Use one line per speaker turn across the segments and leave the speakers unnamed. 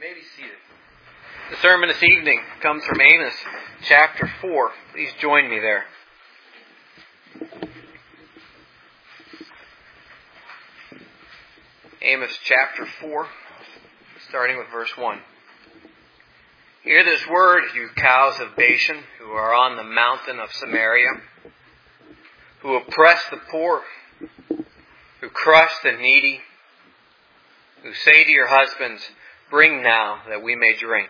may be seated. The sermon this evening comes from Amos chapter 4. Please join me there. Amos chapter 4, starting with verse 1. Hear this word, you cows of Bashan, who are on the mountain of Samaria, who oppress the poor, who crush the needy, who say to your husbands, bring now that we may drink.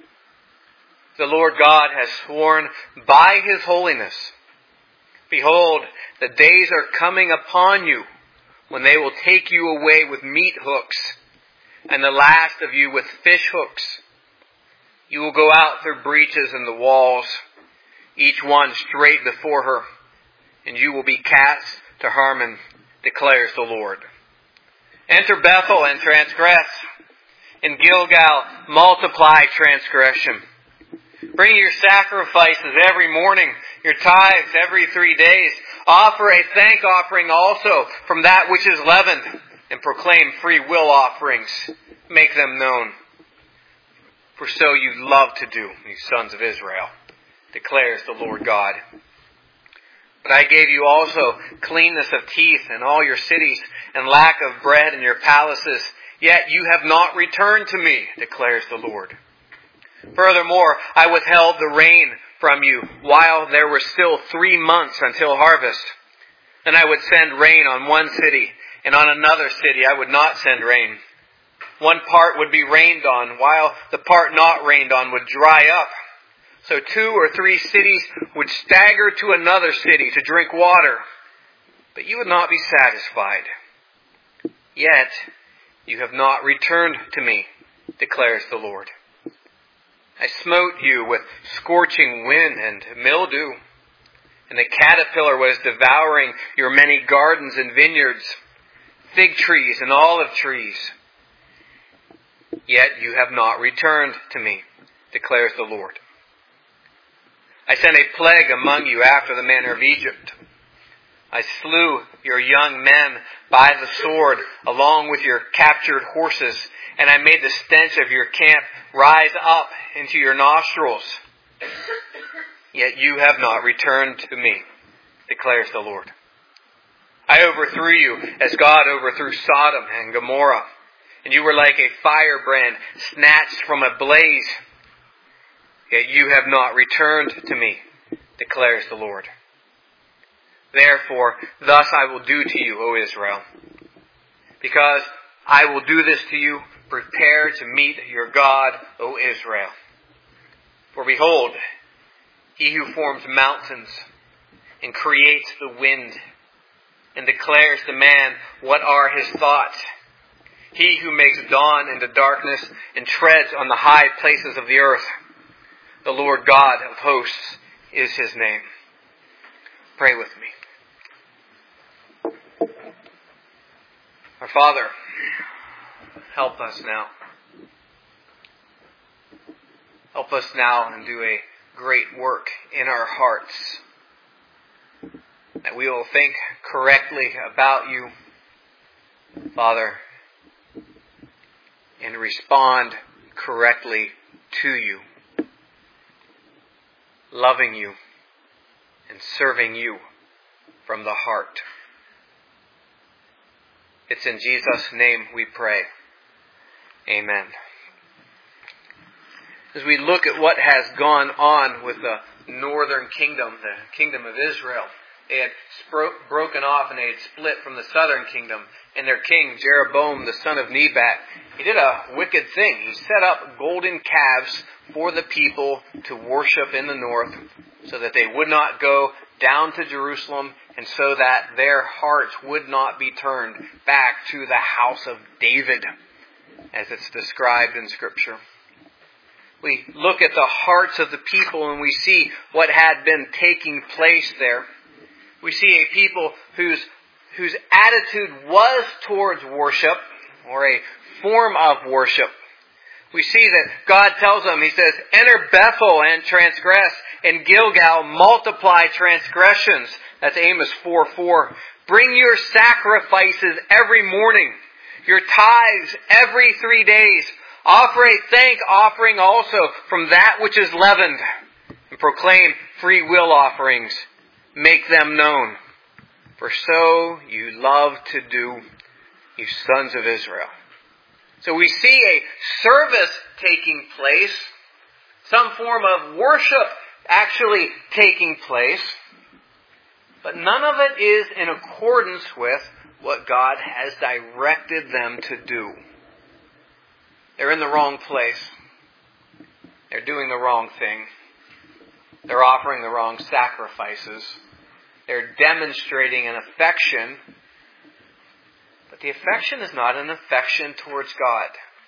The Lord God has sworn by His holiness. Behold, the days are coming upon you when they will take you away with meat hooks, and the last of you with fish hooks. You will go out through breaches in the walls, each one straight before her, and you will be cast to Harmon, declares the Lord. Enter Bethel and transgress. In Gilgal multiply transgression. Bring your sacrifices every morning, your tithes every 3 days. Offer a thank offering also from that which is leavened, and proclaim free will offerings. Make them known. For so you love to do, you sons of Israel, declares the Lord God. But I gave you also cleanness of teeth in all your cities, and lack of bread in your palaces. Yet you have not returned to me, declares the Lord. Furthermore, I withheld the rain from you while there were still 3 months until harvest. Then I would send rain on one city, and on another city I would not send rain. One part would be rained on, while the part not rained on would dry up. So 2 or 3 cities would stagger to another city to drink water, but you would not be satisfied. Yet you have not returned to me, declares the Lord. I smote you with scorching wind and mildew, and the caterpillar was devouring your many gardens and vineyards, fig trees and olive trees. Yet you have not returned to me, declares the Lord. I sent a plague among you after the manner of Egypt. I slew your young men by the sword, along with your captured horses, and I made the stench of your camp rise up into your nostrils. Yet you have not returned to me, declares the Lord. I overthrew you as God overthrew Sodom and Gomorrah, and you were like a firebrand snatched from a blaze. Yet you have not returned to me, declares the Lord. Therefore, thus I will do to you, O Israel. Because I will do this to you, prepare to meet your God, O Israel. For behold, He who forms mountains and creates the wind and declares to man what are his thoughts. He who makes dawn into darkness and treads on the high places of the earth. The Lord God of hosts is His name. Pray with me. Our Father, help us now. Help us now and do a great work in our hearts. That we will think correctly about you, Father, and respond correctly to you. Loving you and serving you from the heart. It's in Jesus' name we pray. Amen. As we look at what has gone on with the northern kingdom, the kingdom of Israel, they had broken off and they had split from the southern kingdom. And their king, Jeroboam, the son of Nebat, he did a wicked thing. He set up golden calves for the people to worship in the north so that they would not go down to Jerusalem and so that their hearts would not be turned back to the house of David, as it's described in Scripture. We look at the hearts of the people and we see what had been taking place there. We see a people whose attitude was towards worship, or a form of worship. We see that God tells them, He says, enter Bethel and transgress, and Gilgal multiply transgressions. That's Amos 4:4. Bring your sacrifices every morning, your tithes every 3 days. Offer a thank offering also from that which is leavened, and proclaim free will offerings. Make them known. For so you love to do, you sons of Israel. So we see a service taking place, some form of worship actually taking place, but none of it is in accordance with what God has directed them to do. They're in the wrong place. They're doing the wrong thing. They're offering the wrong sacrifices. They're demonstrating an affection, but the affection is not an affection towards God.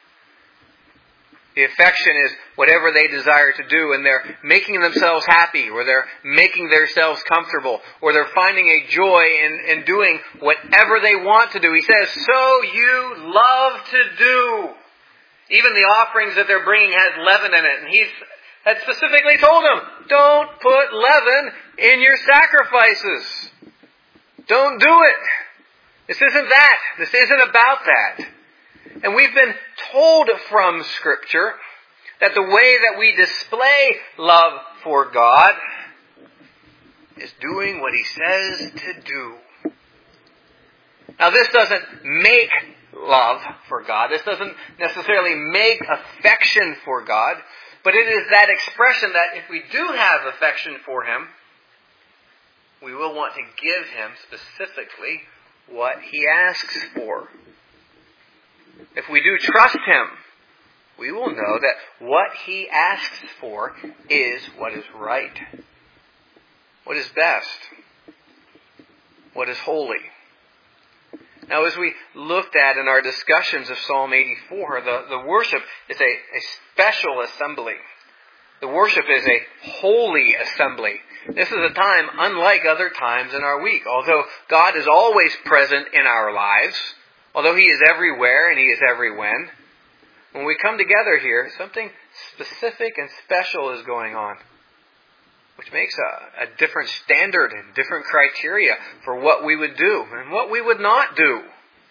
The affection is whatever they desire to do, and they're making themselves happy, or they're making themselves comfortable, or they're finding a joy in doing whatever they want to do. He says, so you love to do. Even the offerings that they're bringing has leaven in it. And he had specifically told them, don't put leaven in your sacrifices. Don't do it. This isn't that. This isn't about that. And we've been told from Scripture that the way that we display love for God is doing what He says to do. Now this doesn't make love for God. This doesn't necessarily make affection for God. But it is that expression that if we do have affection for Him, we will want to give Him specifically what He asks for. If we do trust Him, we will know that what He asks for is what is right, what is best, what is holy. Now, as we looked at in our discussions of Psalm 84, the worship is a special assembly. The worship is a holy assembly. This is a time unlike other times in our week. Although God is always present in our lives, although He is everywhere and He is everywhen, when we come together here, something specific and special is going on, which makes a different standard and different criteria for what we would do and what we would not do.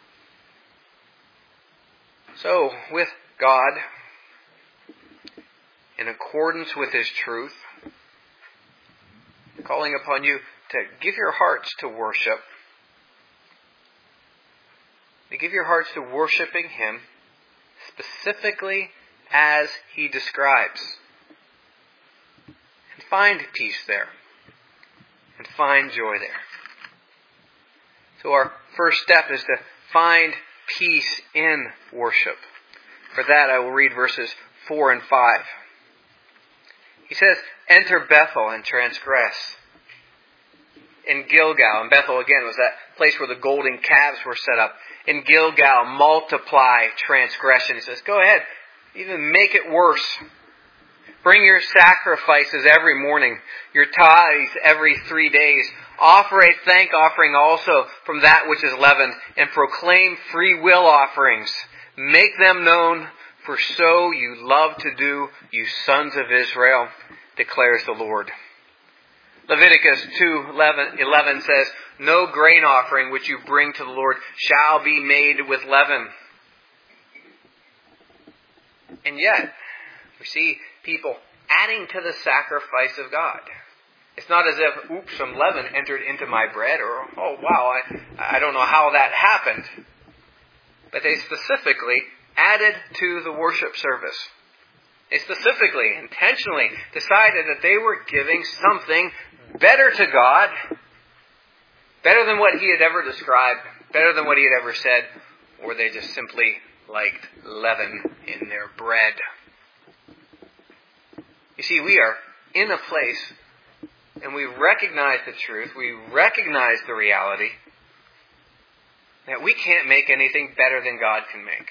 So, with God, in accordance with His truth, calling upon you to give your hearts to worship, to give your hearts to worshiping Him specifically as He describes. And find peace there. And find joy there. So our first step is to find peace in worship. For that I will read verses 4 and 5. He says, enter Bethel and transgress. In Gilgal, and Bethel again was that place where the golden calves were set up. In Gilgal, multiply transgression. He says, go ahead, even make it worse. Bring your sacrifices every morning, your tithes every 3 days. Offer a thank offering also from that which is leavened, and proclaim free will offerings. Make them known, for so you love to do, you sons of Israel, declares the Lord. Leviticus 2:11 says, no grain offering which you bring to the Lord shall be made with leaven. And yet, we see people adding to the sacrifice of God. It's not as if, oops, some leaven entered into my bread, or, oh wow, I don't know how that happened. But they specifically added to the worship service. They specifically, intentionally decided that they were giving something better to God, better than what He had ever described, better than what He had ever said, or they just simply liked leaven in their bread. You see, we are in a place, and we recognize the truth, we recognize the reality, that we can't make anything better than God can make.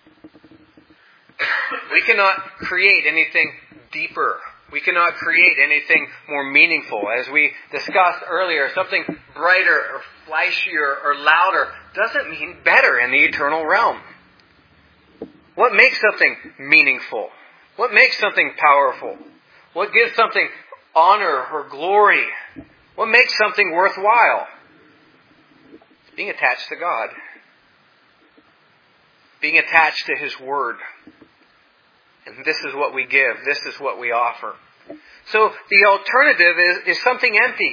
We cannot create anything deeper. We cannot create anything more meaningful. As we discussed earlier, something brighter or flashier or louder doesn't mean better in the eternal realm. What makes something meaningful? What makes something powerful? What gives something honor or glory? What makes something worthwhile? It's being attached to God. Being attached to His Word. And this is what we give. This is what we offer. So the alternative is something empty.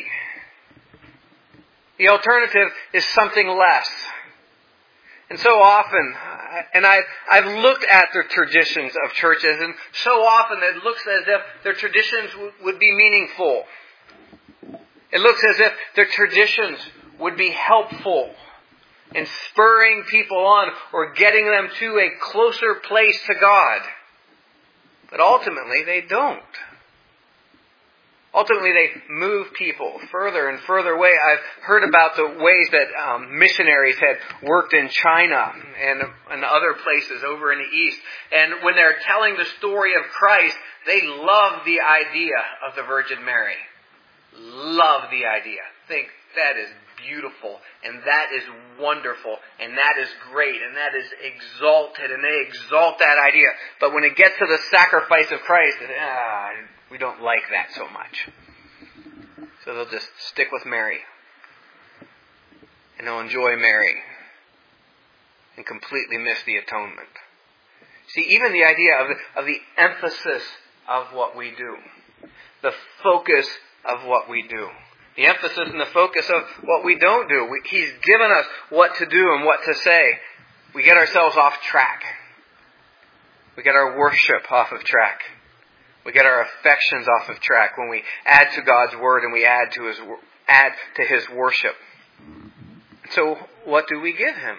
The alternative is something less. And so often, and I've looked at the traditions of churches, and so often it looks as if their traditions would be meaningful. It looks as if their traditions would be helpful in spurring people on or getting them to a closer place to God. But ultimately, they don't. Ultimately, they move people further and further away. I've heard about the ways that missionaries had worked in China and other places over in the East. And when they're telling the story of Christ, they love the idea of the Virgin Mary. Love the idea. Think that is beautiful, and that is wonderful, and that is great, and that is exalted, and they exalt that idea. But when it gets to the sacrifice of Christ, we don't like that so much. So they'll just stick with Mary. And they'll enjoy Mary. And completely miss the atonement. See, even the idea of the emphasis of what we do. The focus of what we do. The emphasis and the focus of what we don't do. He's given us what to do and what to say. We get ourselves off track. We get our worship off of track. We get our affections off of track when we add to God's Word and we add to His worship. So what do we give Him?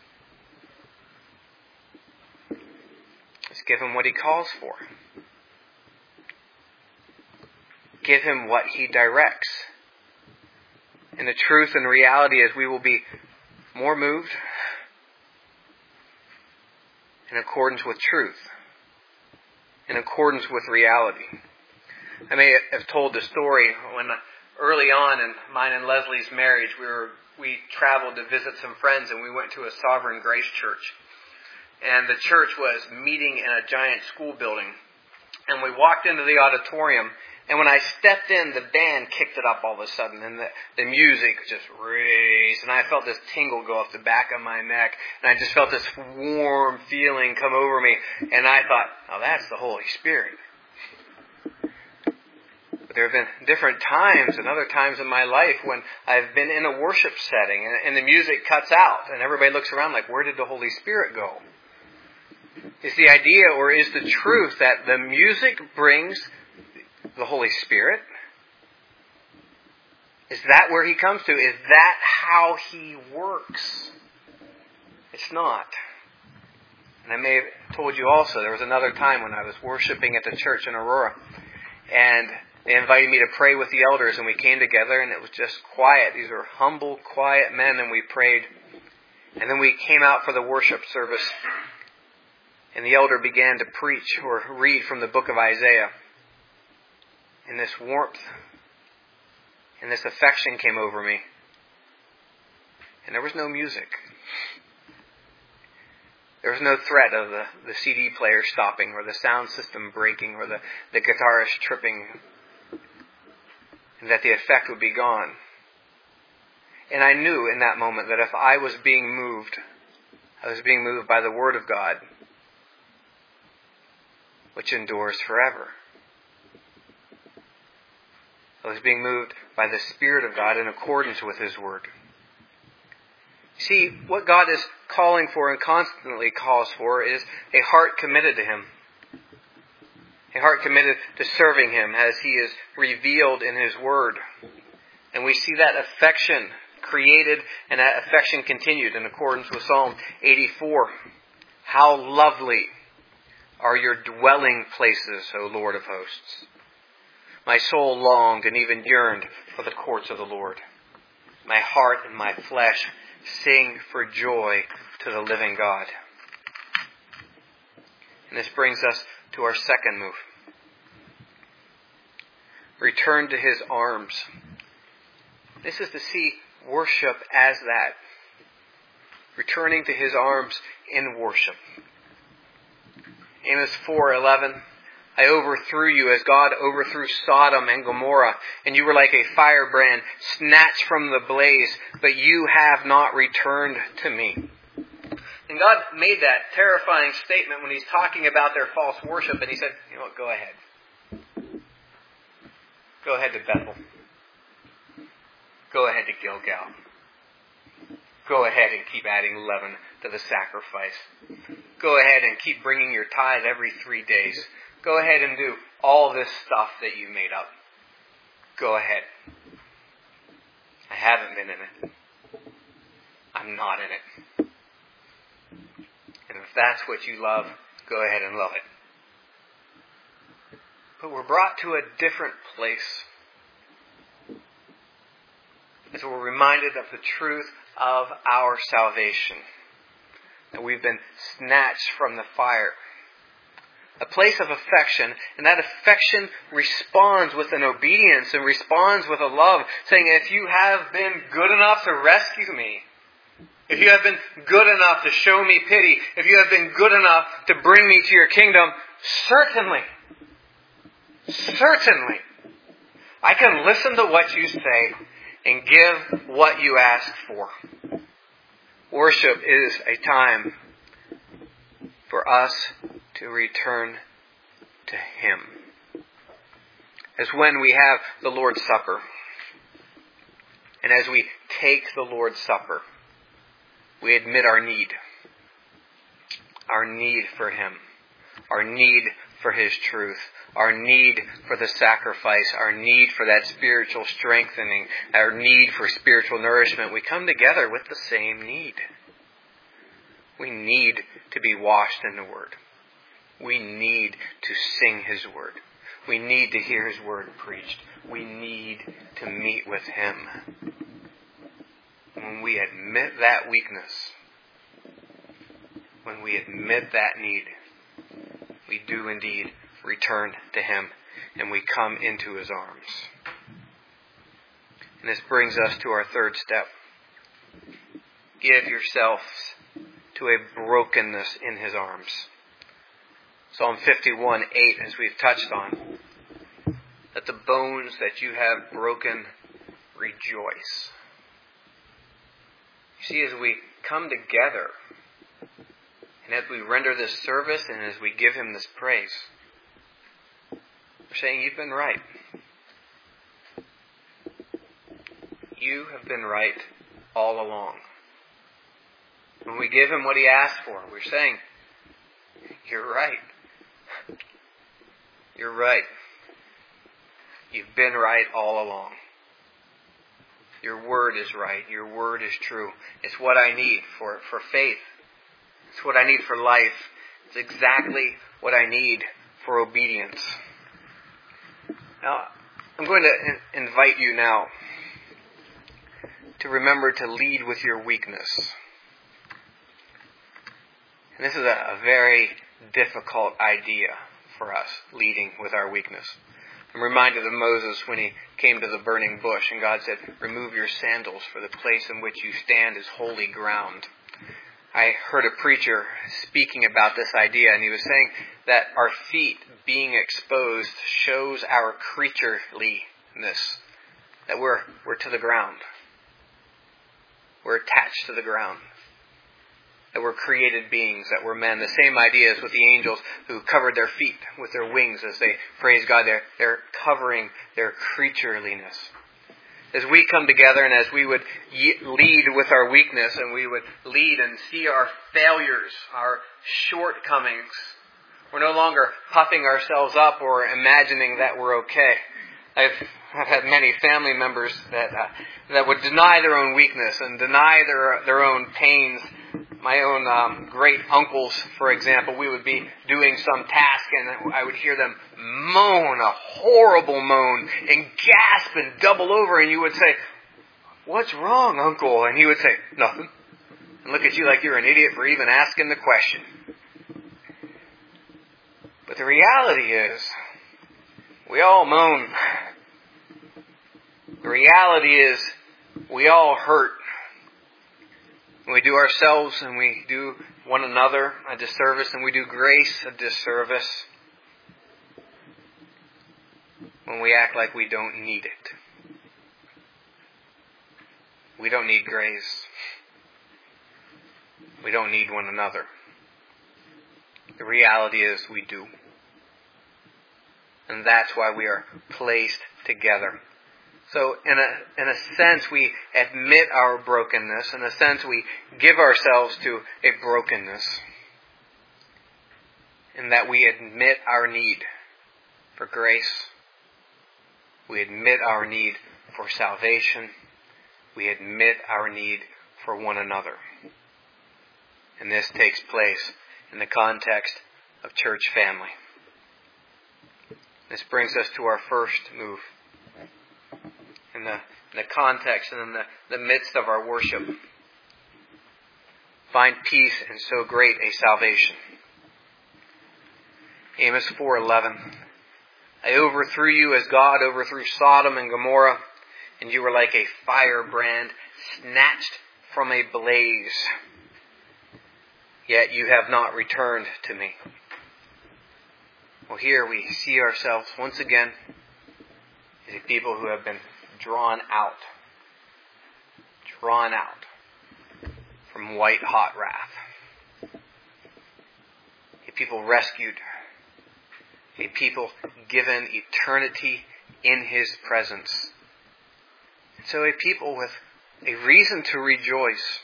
Let's give Him what He calls for. Give Him what He directs. And the truth and reality is we will be more moved in accordance with truth. In accordance with reality. I may have told the story when early on in mine and Leslie's marriage, we traveled to visit some friends and we went to a Sovereign Grace church. And the church was meeting in a giant school building. And we walked into the auditorium, and when I stepped in, the band kicked it up all of a sudden, and the music just raised, and I felt this tingle go up the back of my neck, and I just felt this warm feeling come over me, and I thought, oh, that's the Holy Spirit. But there have been different times and other times in my life when I've been in a worship setting, and the music cuts out, and everybody looks around like, where did the Holy Spirit go? Is the idea, or is the truth, that the music brings the Holy Spirit? Is that where He comes to? Is that how He works? It's not. And I may have told you also, there was another time when I was worshiping at the church in Aurora, and they invited me to pray with the elders, and we came together, and it was just quiet. These were humble, quiet men, and we prayed. And then we came out for the worship service, and the elder began to preach or read from the book of Isaiah. And this warmth and this affection came over me. And there was no music. There was no threat of the CD player stopping or the sound system breaking or the guitarist tripping. And that the effect would be gone. And I knew in that moment that if I was being moved, I was being moved by the Word of God, which endures forever. I was being moved by the Spirit of God in accordance with His Word. See, what God is calling for and constantly calls for is a heart committed to Him. A heart committed to serving Him as He is revealed in His Word. And we see that affection created and that affection continued in accordance with Psalm 84. How lovely are your dwelling places, O Lord of hosts. My soul longed and even yearned for the courts of the Lord. My heart and my flesh sing for joy to the living God. And this brings us to our second move. Return to His arms. This is to see worship as that. Returning to His arms in worship. Amos 4:11. I overthrew you as God overthrew Sodom and Gomorrah, and you were like a firebrand snatched from the blaze, but you have not returned to me. And God made that terrifying statement when He's talking about their false worship. And He said, you know what, go ahead. Go ahead to Bethel. Go ahead to Gilgal. Go ahead and keep adding leaven to the sacrifice. Go ahead and keep bringing your tithe every 3 days. Go ahead and do all this stuff that you made up. Go ahead. I haven't been in it. I'm not in it. And if that's what you love, go ahead and love it. But we're brought to a different place as we're reminded of the truth of our salvation. That we've been snatched from the fire. A place of affection, and that affection responds with an obedience and responds with a love, saying, if you have been good enough to rescue me, if you have been good enough to show me pity, if you have been good enough to bring me to your kingdom, certainly, I can listen to what you say and give what you ask for. Worship is a time for us to return to Him. As when we have the Lord's Supper, and as we take the Lord's Supper, we admit our need for Him, our need for His truth, our need for the sacrifice, our need for that spiritual strengthening, our need for spiritual nourishment. We come together with the same need. We need to be washed in the Word. We need to sing His Word. We need to hear His Word preached. We need to meet with Him. When we admit that weakness, when we admit that need, we do indeed return to Him and we come into His arms. And this brings us to our third step. Give yourselves to a brokenness in His arms. Psalm 51:8, as we've touched on, that the bones that you have broken rejoice. You see, as we come together, and as we render this service, and as we give Him this praise, we're saying, you've been right. You have been right all along. When we give Him what He asked for, we're saying, you're right. You're right. You've been right all along. Your word is right. Your word is true. It's what I need for faith. It's what I need for life. It's exactly what I need for obedience. Now, I'm going to invite you now to remember to lead with your weakness. And this is a very difficult idea for us, leading with our weakness. I'm reminded of Moses when he came to the burning bush and God said, remove your sandals, for the place in which you stand is holy ground. I heard a preacher speaking about this idea, and he was saying that our feet being exposed shows our creatureliness, that we're to the ground. We're attached to the ground. That we're created beings, that we're men. The same idea as with the angels who covered their feet with their wings as they praise God. They're covering their creatureliness. As we come together and as we would lead with our weakness and we would lead and see our failures, our shortcomings, we're no longer puffing ourselves up or imagining that we're okay. I've had many family members that would deny their own weakness and deny their own pains. My own great uncles, for example, we would be doing some task and I would hear them moan, a horrible moan, and gasp and double over, and you would say, what's wrong, Uncle? And he would say, nothing. And look at you like you're an idiot for even asking the question. But the reality is, we all moan. The reality is, we all hurt. We do ourselves and we do one another a disservice, and we do grace a disservice when we act like we don't need it. We don't need grace. we don't need one another. The reality is we do. And that's why we are placed together. So in a sense, we admit our brokenness. In a sense, we give ourselves to a brokenness. In that we admit our need for grace. We admit our need for salvation. We admit our need for one another. And this takes place in the context of church family. This brings us to our first move. In the context and in the midst of our worship. Find peace in so great a salvation. Amos 4:11. I overthrew you as God overthrew Sodom and Gomorrah, and you were like a firebrand snatched from a blaze. Yet you have not returned to me. Well, here we see ourselves once again as a people who have been drawn out from white hot wrath. A people rescued. A people given eternity in His presence. And so a people with a reason to rejoice.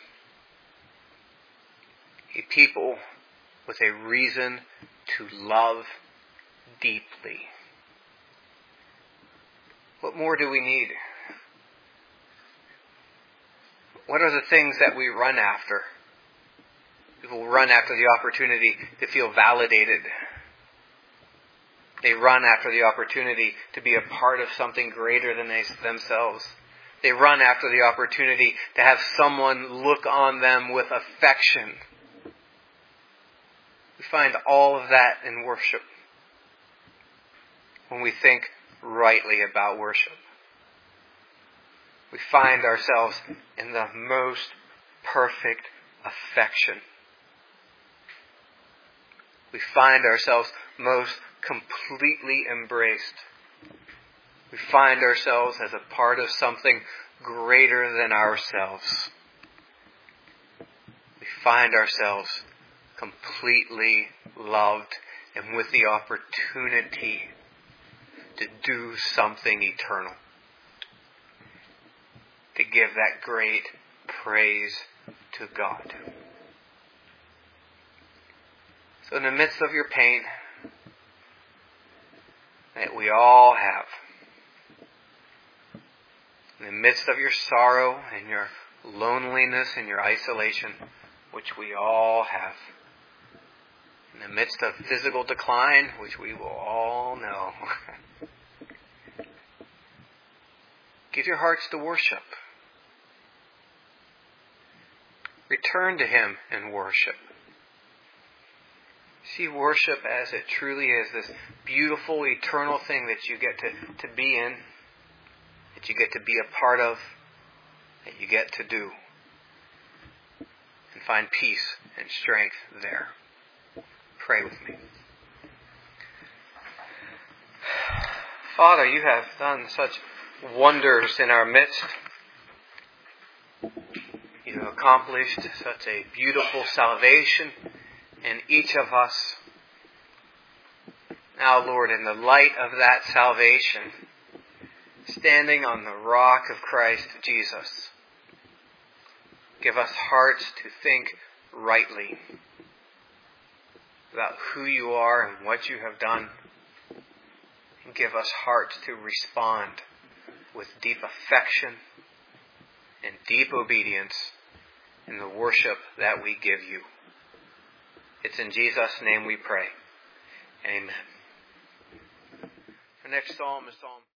A people with a reason to love deeply. What more do we need? What are the things that we run after? People run after the opportunity to feel validated. They run after the opportunity to be a part of something greater than themselves. They run after the opportunity to have someone look on them with affection. We find all of that in worship. When we think rightly about worship. We find ourselves in the most perfect affection. We find ourselves most completely embraced. We find ourselves as a part of something greater than ourselves. We find ourselves completely loved and with the opportunity to do something eternal. To give that great praise to God. So in the midst of your pain, that we all have, in the midst of your sorrow and your loneliness and your isolation, which we all have, in the midst of physical decline, which we will all know, give your hearts to worship. Return to Him in worship. See worship as it truly is, this beautiful, eternal thing that you get to be in, that you get to be a part of, that you get to do. And find peace and strength there. Pray with me. Father, you have done such wonders in our midst. You have accomplished such a beautiful salvation in each of us. Now, Lord, in the light of that salvation, standing on the rock of Christ Jesus, give us hearts to think rightly about who you are and what you have done. And give us hearts to respond with deep affection and deep obedience in the worship that we give you. It's in Jesus' name we pray. Amen. The next psalm is Psalm